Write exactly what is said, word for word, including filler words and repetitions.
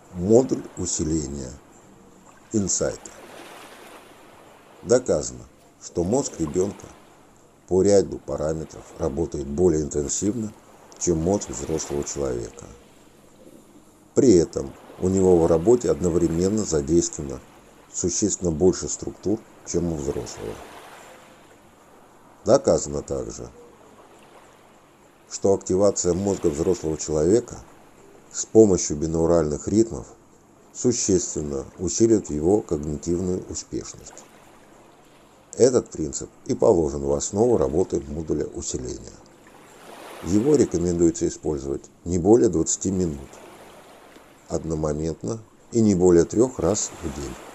Модуль усиления инсайта. Доказано, что мозг ребенка по ряду параметров работает более интенсивно, чем мозг взрослого человека. При этом у него в работе одновременно задействовано существенно больше структур, чем у взрослого. Доказано также, что активация мозга взрослого человека с помощью бинауральных ритмов существенно усилит его когнитивную успешность. Этот принцип и положен в основу работы модуля усиления. Его рекомендуется использовать не более двадцати минут одномоментно и не более трех раз в день.